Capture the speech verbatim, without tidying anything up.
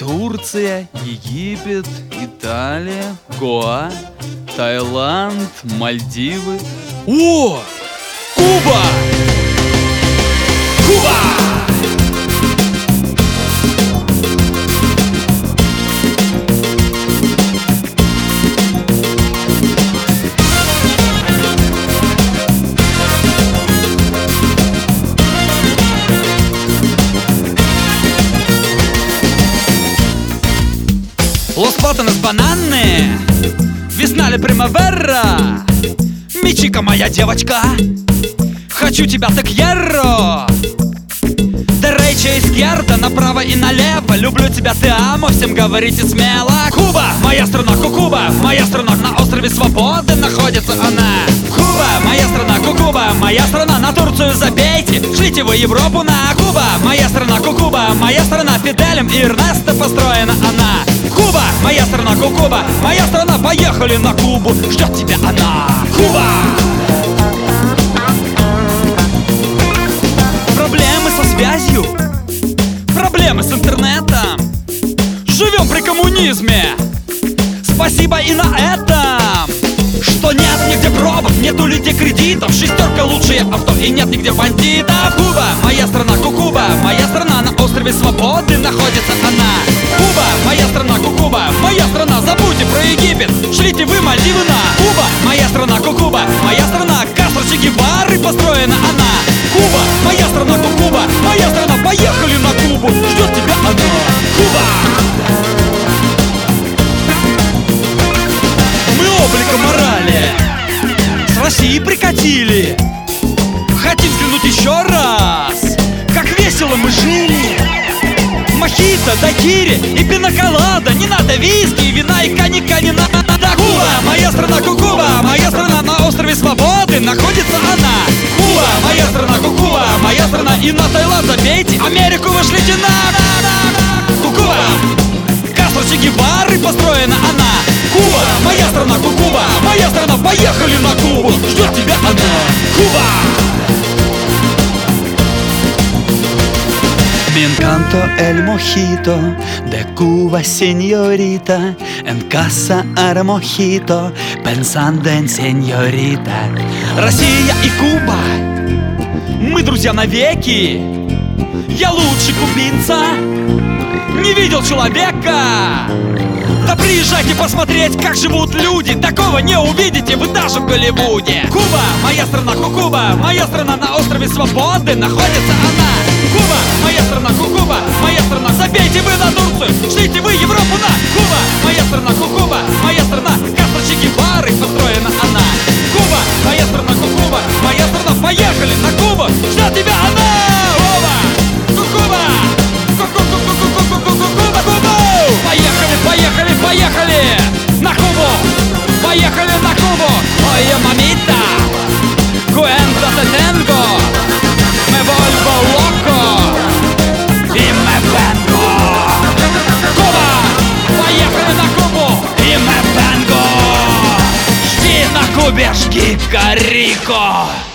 Турция, Египет, Италия, Гоа, Таиланд, Мальдивы. О! Куба! Куба! Лос Платанос бананы, весна ли примавера, Мичика моя девочка, хочу тебя так яро. Дерейча Изкьерда, направо и налево, люблю тебя, ты амо, всем говорите смело. Куба, моя страна, Кукуба, моя страна, на острове Свободы находится она. Куба, моя страна, Кукуба, моя страна, на Турцию забейте, шлите вы Европу на Куба. Моя страна, Кукуба, моя страна, Фиделем и Эрнесто построена она. Куба, моя страна, Кукуба, моя страна, поехали на Кубу, ждет тебя она. Куба! Проблемы со связью, проблемы с интернетом, живем при коммунизме, спасибо и на этом. Что нет нигде пробок, нету нигде кредитов, шестерка лучшие авто и нет нигде бандитов. Куба, моя страна, Кукуба, моя страна, на острове Свободы находится она. Куба, моя страна, Кукуба, моя страна, забудьте про Египет, шлите вы Мальдивы на. Куба, моя страна, Кукуба, моя страна, Кастро, Че Гевары, построена она. Куба, моя страна, Кукуба, моя страна, поехали на Кубу, ждет тебя она. Куба! Мы облика морали с России прикатили, хотим взглянуть еще раз, как весело мы жили. Мохито, дайкири и пинаколада, не надо виски, вина и коньяка не надо. Куба, моя страна, Кукуба, моя страна, на острове Свободы находится она. Куба, моя страна, Кукуба, моя страна, и на Таиланд забейте, Америку вышлите на. Кукуба, Кастро, Че Гевары, построена она. Куба, моя страна, Кукуба, моя страна, поехали на Кубу, ждет тебя она. Куба! Me encanto el mojito de Cuba, señorita. En casa haré mojito, pensando en señorita. Россия и Куба, мы друзья навеки. Я лучше кубинца не видел человека. Да приезжайте посмотреть, как живут люди, такого не увидите вы даже в Голливуде. Куба, моя страна, Кукуба, моя страна, на острове Свободы находится она. Куба, моя страна, Кукуба, моя страна, забейте вы на Турцию, шлите вы Европу на. Куба, моя страна, Кукуба, моя страна, Кастро, Че Гевары, построена она. Куба, моя страна, Кукуба, моя страна, поехали на Кубу, ждет тебя она. Куба, Кукуба, Ку-ку-ку-ку-ку-ку-ку-ку-ку-ку-ку. Поехали, поехали, поехали на Кубу, поехали на Кубу. Ой, мамита, cuenta te tengo, me vuelvo loco y me vengo. Куба, поехали на Кубу и me vengo. Жди на Кубе, жги Корико.